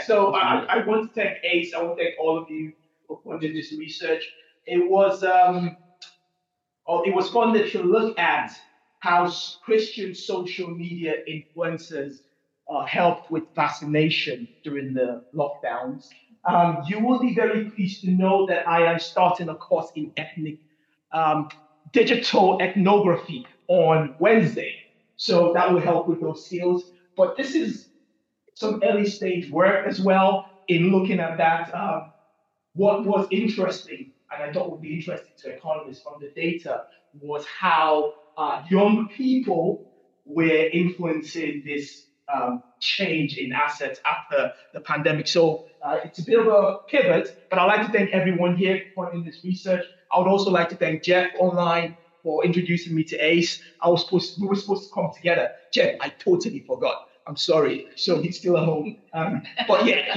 So I want to thank ACE. I want to thank all of you for funding this research. It was funded to look at how Christian social media influencers helped with vaccination during the lockdowns. You will be very pleased to know that I am starting a course in um, digital ethnography on Wednesday. So that will help with those skills. But this is some early stage work as well in looking at that. What was interesting, and I thought would be interesting to economists from the data, was how young people were influencing this change in assets after the pandemic. So it's a bit of a pivot, but I'd like to thank everyone here for funding this research. I would also like to thank Jeff online for introducing me to ACE. We were supposed to come together. Jeff, I totally forgot. I'm sorry. So he's still at home. But yeah,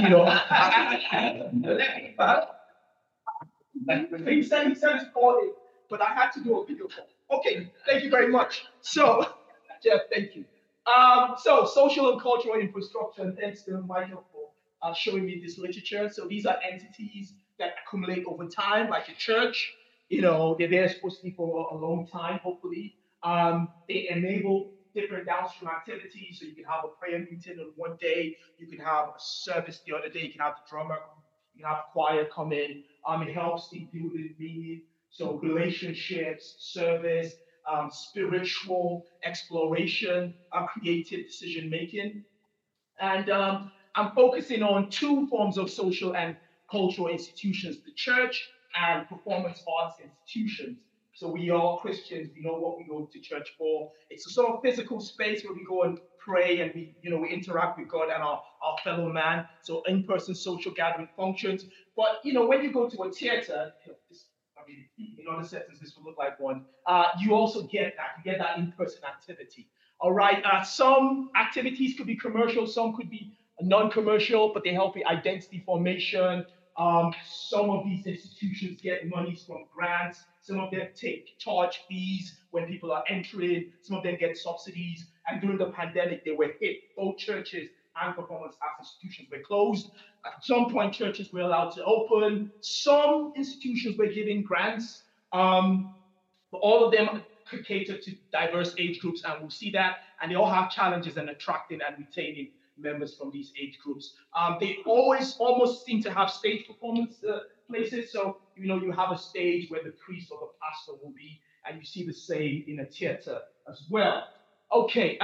he said it's calling, but I had to do a video call. Okay, thank you very much. So, Jeff, thank you. So social and cultural infrastructure, and thanks to Michael for showing me this literature. So these are entities that accumulate over time, like a church. They're there supposed to be for a long time, hopefully. They enable different downstream activities. So you can have a prayer meeting on one day, you can have a service the other day, you can have the drummer, you can have choir come in. It helps in building meaning. So relationships, service, spiritual exploration, creative decision making. And I'm focusing on two forms of social and cultural institutions, the church and performance arts institutions. So we are Christians, we know what we go to church for. It's a sort of physical space where we go and pray and we interact with God and our fellow man. So in-person social gathering functions. But when you go to a theater, in other settings this will look like one, you also get that in-person activity. All right. Some activities could be commercial, some could be non-commercial, but they help with identity formation. Some of these institutions get monies from grants. Some of them charge fees when people are entering. Some of them get subsidies. And during the pandemic, they were hit. Both churches and performance arts institutions were closed. At some point, churches were allowed to open. Some institutions were giving grants. But all of them could cater to diverse age groups, and we'll see that. And they all have challenges in attracting and retaining members from these age groups. They always almost seem to have stage performance places. So, you have a stage where the priest or the pastor will be, and you see the same in a theater as well. Okay.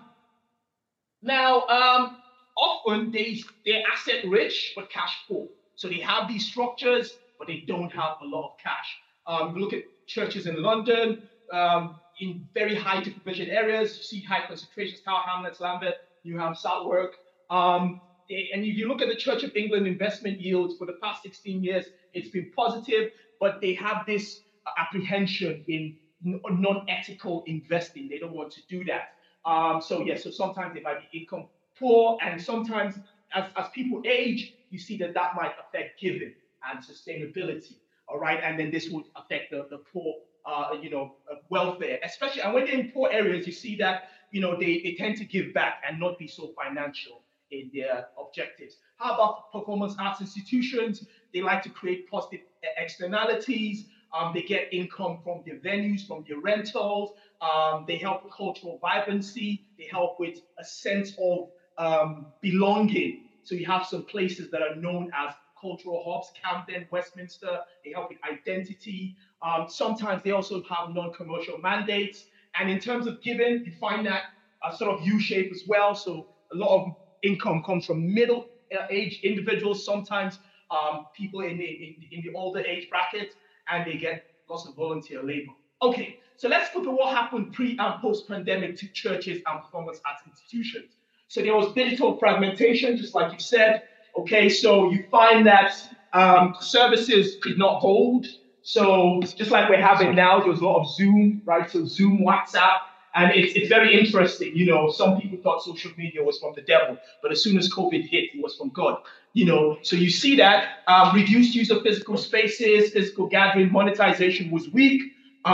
Now, often they're asset rich but cash poor. So they have these structures, but they don't have a lot of cash. If you look at churches in London, in very high provision areas, you see high concentrations, Tower Hamlets, Lambeth, you have Southwark. And if you look at the Church of England investment yields for the past 16 years, it's been positive, but they have this apprehension in non-ethical investing. They don't want to do that. So sometimes they might be income poor, and sometimes as people age, you see that might affect giving and sustainability. All right, and then this would affect the poor, welfare, especially. And when they're in poor areas, you see that they tend to give back and not be so financial in their objectives. How about performance arts institutions? They like to create positive externalities. They get income from their venues, from their rentals. They help with cultural vibrancy. They help with a sense of belonging. So you have some places that are known as cultural hubs, Camden, Westminster. They help with identity. Sometimes they also have non-commercial mandates. And in terms of giving, you find that sort of U-shape as well. So a lot of income comes from middle-aged individuals, sometimes people in the older age bracket, and they get lots of volunteer labor. Okay, so let's look at what happened pre and post-pandemic to churches and performance arts institutions. So there was digital fragmentation, just like you said. Okay, so you find that services could not hold. So just like we're having now, there was a lot of Zoom, right? So Zoom, WhatsApp, and it's very interesting. Some people thought social media was from the devil, but as soon as COVID hit, it was from God. So you see that reduced use of physical spaces, physical gathering, monetization was weak,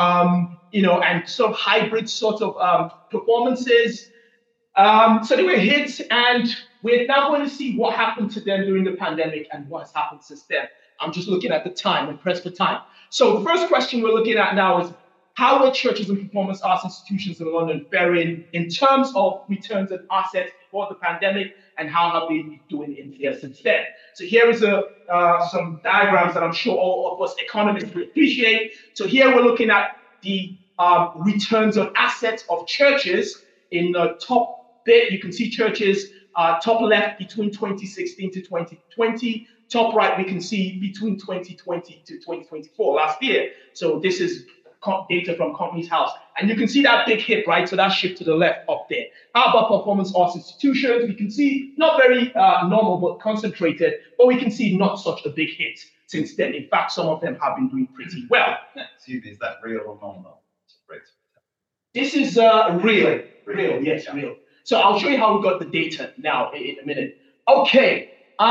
and sort of hybrid sort of performances. So they were hit, and we're now going to see what happened to them during the pandemic and what has happened since then. I'm just looking at the time and press for time. So the first question we're looking at now is how are churches and performance arts institutions in London faring in terms of returns on assets before the pandemic, and how have they been doing in here since then? So here is some diagrams that I'm sure all of us economists will appreciate. So here we're looking at the returns on assets of churches. In the top bit, you can see churches, top left between 2016 to 2020. Top right, we can see between 2020 to 2024, last year. So this is data from Companies House. And you can see that big hit, right? So that shift to the left up there. How about performance arts institutions? We can see not very normal, but concentrated, but we can see not such a big hit since then. In fact, some of them have been doing pretty well. Is that real or nominal? This is real, yes, yeah. Real. So I'll show you how we got the data now in a minute. Okay.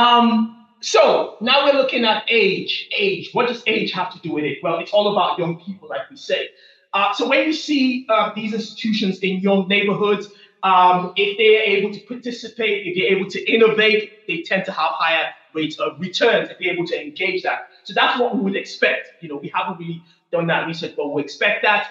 So now we're looking at age. Age. What does age have to do with it? Well, it's all about young people, like we say. So when you see these institutions in young neighborhoods, if they're able to participate, if they're able to innovate, they tend to have higher rates of returns if they're able to engage that. So that's what we would expect. You know, we haven't really done that research, but we expect that,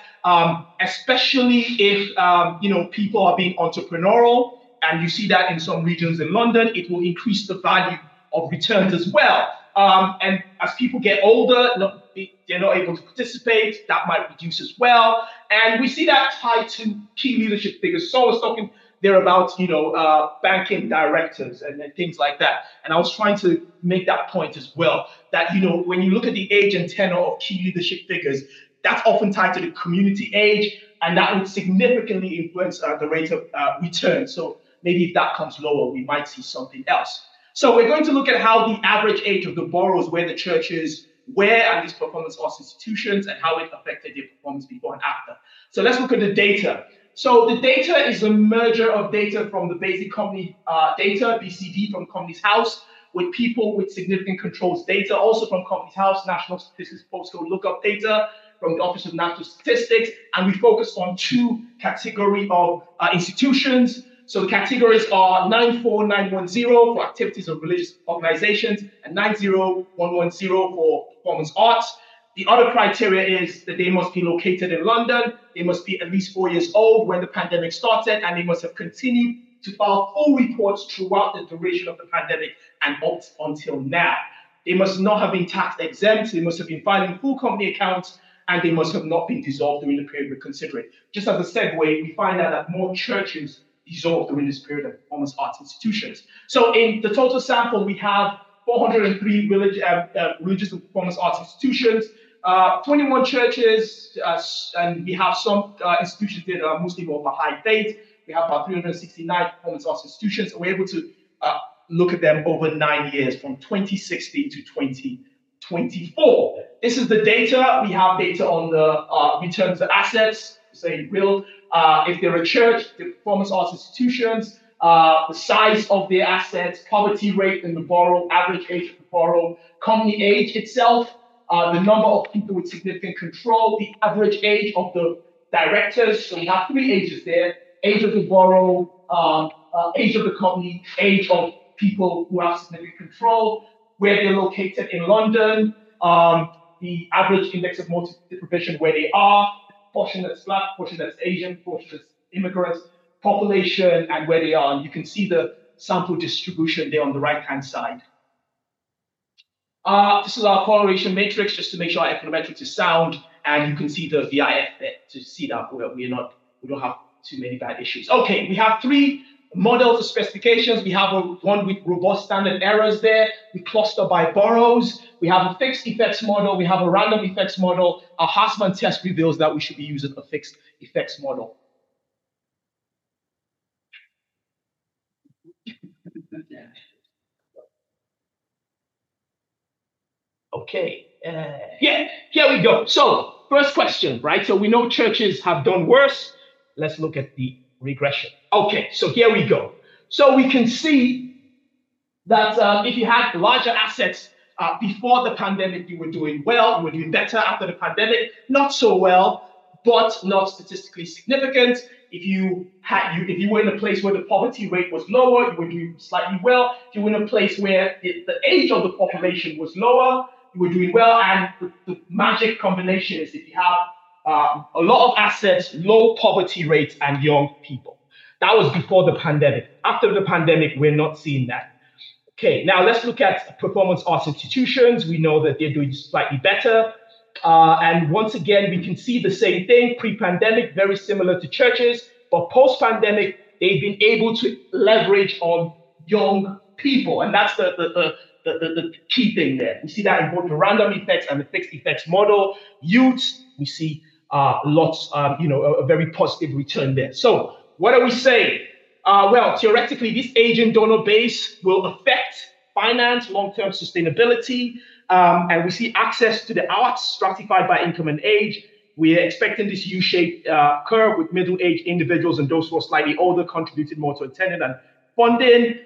especially if people are being entrepreneurial, and you see that in some regions in London, it will increase the value of returns as well. And as people get older, they're not able to participate, that might reduce as well. And we see that tied to key leadership figures. So I was talking there about, banking directors and things like that. And I was trying to make that point as well, that, when you look at the age and tenure of key leadership figures, that's often tied to the community age, and that would significantly influence the rate of return. So maybe if that comes lower, we might see something else. So we're going to look at how the average age of the boroughs where the churches were and these performance arts institutions, and how it affected their performance before and after. So let's look at the data. So the data is a merger of data from the basic company data, BCD, from Companies House, with people with significant controls data, also from Companies House, National Statistics Postcode Lookup data from the Office of National Statistics, and we focus on two categories of institutions. So the categories are 94910 for activities of religious organizations and 90110 for performance arts. The other criteria is that they must be located in London, they must be at least 4 years old when the pandemic started, and they must have continued to file full reports throughout the duration of the pandemic and up until now. They must not have been tax exempt, they must have been filing full company accounts, and they must have not been dissolved during the period we're considering. Just as a segue, we find out that more churches dissolved during this period of performance arts institutions. So in the total sample, we have 403 religious and performance arts institutions, 21 churches, and we have some institutions that are Muslim or Baha'i faith. We have about 369 performance arts institutions, and we're able to look at them over 9 years, from 2016 to 2024. This is the data. We have data on the returns to assets, say real. If they're a church, the performance arts institutions, the size of their assets, poverty rate in the borough, average age of the borough, company age itself, the number of people with significant control, the average age of the directors. So we have 3 ages there: age of the borough, age of the company, age of people who have significant control, where they're located in London, the average index of motor deprivation where they are, portion that's Black, portion that's Asian, portion that's immigrants, population, and where they are. And you can see the sample distribution there on the right-hand side. This is our correlation matrix, just to make sure our econometrics is sound, and you can see the VIF there to see that we don't have too many bad issues. Okay, we have 3 models of specifications. We have one with robust standard errors there. We cluster by boroughs. We have a fixed effects model. We have a random effects model. Our Hassman test reveals that we should be using a fixed effects model. Okay, here we go. So first question, right? So we know churches have done worse. Let's look at the regression. Okay, so here we go. So we can see that if you had larger assets before the pandemic, you were doing well, you were doing better. After the pandemic, not so well. but not statistically significant. If you were in a place where the poverty rate was lower, you were doing slightly well. If you were in a place where the age of the population was lower, you were doing well. And the magic combination is if you have a lot of assets, low poverty rates, and young people. That was before the pandemic. After the pandemic, we're not seeing that. Okay, now let's look at performance arts institutions. We know that they're doing slightly better. And once again, we can see the same thing. Pre-pandemic, very similar to churches, but post-pandemic, they've been able to leverage on young people. And that's the key thing there. We see that in both the random effects and the fixed effects model. Youth, we see lots, a very positive return there. So what are we saying? Well, theoretically, this aging donor base will affect finance, long-term sustainability, and we see access to the arts stratified by income and age. We're expecting this U-shaped curve with middle-aged individuals and those who are slightly older contributed more to attendance and funding.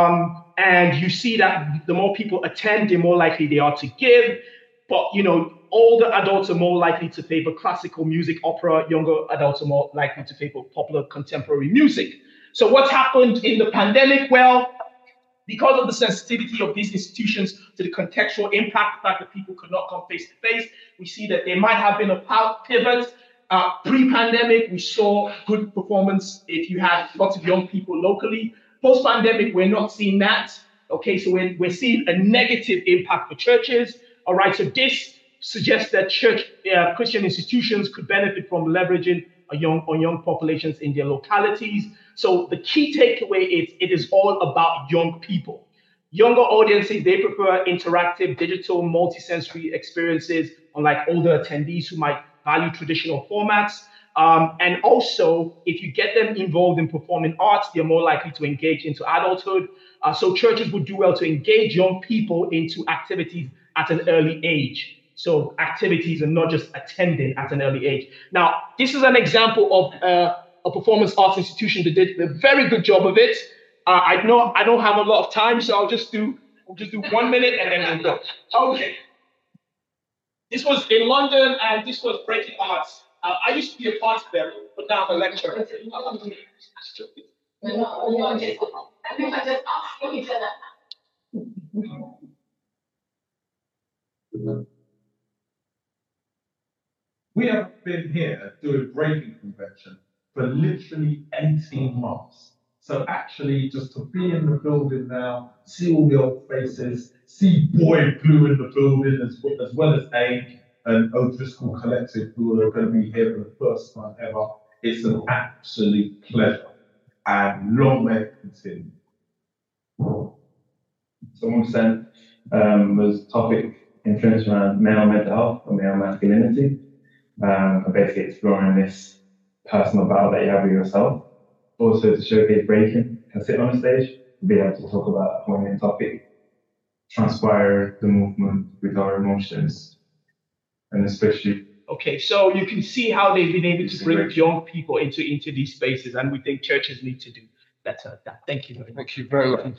And you see that the more people attend, the more likely they are to give. But, older adults are more likely to favor classical music, opera. Younger adults are more likely to favor popular contemporary music. So what's happened in the pandemic? Well, because of the sensitivity of these institutions to the contextual impact, the fact that people could not come face to face, we see that there might have been a pivot. Pre-pandemic, we saw good performance if you had lots of young people locally. Post-pandemic, we're not seeing that. Okay, so we're seeing a negative impact for churches. All right, so this suggests that Christian institutions could benefit from leveraging on young populations in their localities. So the key takeaway is it is all about young people. Younger audiences, they prefer interactive, digital, multisensory experiences, unlike older attendees who might value traditional formats. And also, if you get them involved in performing arts, they're more likely to engage into adulthood. So churches would do well to engage young people into activities at an early age. So activities and not just attending at an early age. Now, this is an example of a performance arts institution that did a very good job of it. I know I don't have a lot of time, so I'll just do 1 minute and then we'll go. Okay. This was in London, and this was Breaking Arts. I used to be a part of them, but now I'm a lecturer. We have been here doing Breaking Convention for literally 18 months. So actually, just to be in the building now, see all the old faces, see Boy Blue in the building as well as AIM and O'Driscoll Collective, who are going to be here for the first time ever. It's an absolute pleasure, and long may it continue. Someone sent was topic influence around male mental health or male masculinity. Basically exploring this personal battle that you have with yourself. Also to showcase Breaking, can sit on a stage, be able to talk about a poignant topic, transpire the movement with our emotions, and especially. Okay, so you can see how they've been able to bring young people into these spaces, and we think churches need to do better at that. Thank you very much. Thank you very much.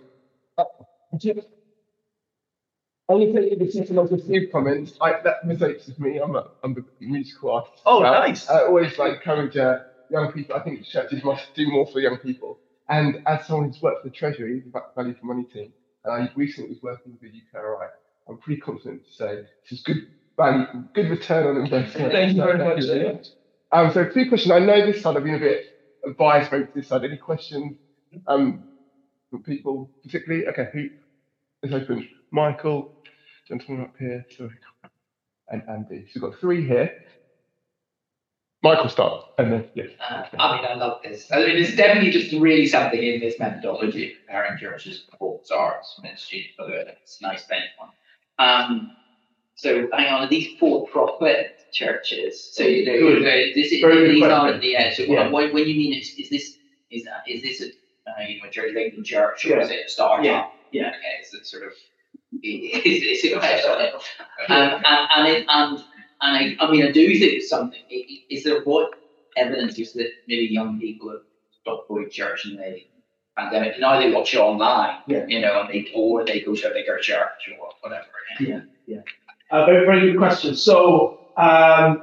Only taking the season of a few comments. That mistakes with me. I'm a musical artist. Oh, nice. I always encourage young people. I think churches must do more for young people. And as someone who's worked for the Treasury, the Value for Money team, and I recently was working with the UKRI, I'm pretty confident to say this is good value, good return on investment. Thank you very much. So a few questions. I know this side I've been a bit biased over this side. Any questions from people particularly? Okay, who is open? Michael, gentleman up here, sorry, and Andy. So we've got three here. Michael, start, and then yes. I love this. There's definitely just really something in this methodology of comparing churches' performance arts ministry. It's a nice benchmark. So hang on, are these for-profit churches? So these aren't the end. So Yeah. when you mean is this a church like the church, or is it a startup? Yeah. Okay, so it's sort of it's a question. I do think it's something. Is there what evidence is that maybe young people have stopped going to church in the pandemic? Now they watch it online, and they go to a bigger church or whatever. Yeah. Very, very good question. So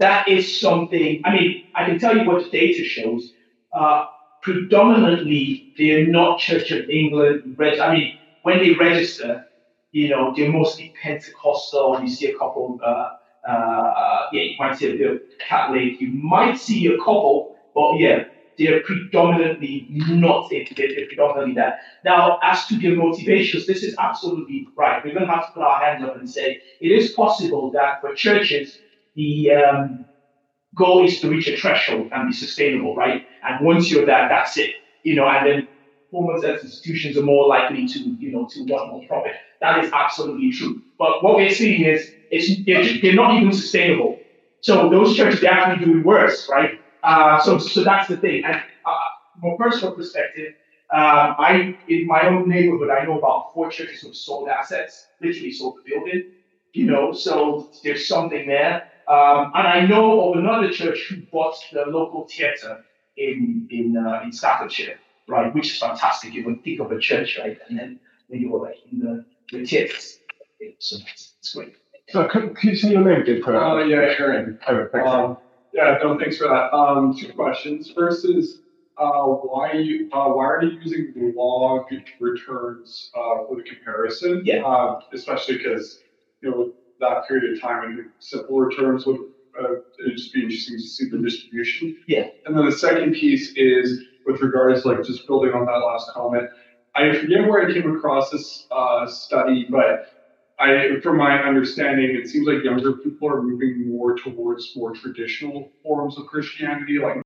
that is something, I mean, I can tell you what the data shows. Predominantly, they're not Church of England. I mean, when they register, they're mostly Pentecostal. You see a couple, you might see a bit of Catholic. You might see a couple, but yeah, they're predominantly not it. They're predominantly that. Now, as to their motivations, this is absolutely right. We're going to have to put our hands up and say it is possible that for churches, the goal is to reach a threshold and be sustainable, right? And once you're that, that's it. And then performance institutions are more likely to want more profit. That is absolutely true. But what we're seeing is they're not even sustainable. So those churches, they're actually doing worse, right? So that's the thing. And from a personal perspective, in my own neighborhood, I know about 4 churches who've sold assets, literally sold the building, so there's something there. And I know of another church who bought the local theatre in Staffordshire, right, which is fantastic. You would think of a church, right, and then you're like in the theatres. So it's great. So can you say your name again? Yeah, Aaron. Thanks for that. 2 questions. First is why are you using log returns for the comparison? Yeah. Especially because that period of time and simple returns would it'd just be interesting to see the distribution. Yeah. And then the second piece is with regards just building on that last comment. I forget where I came across this study, but from my understanding, it seems like younger people are moving more towards more traditional forms of Christianity, like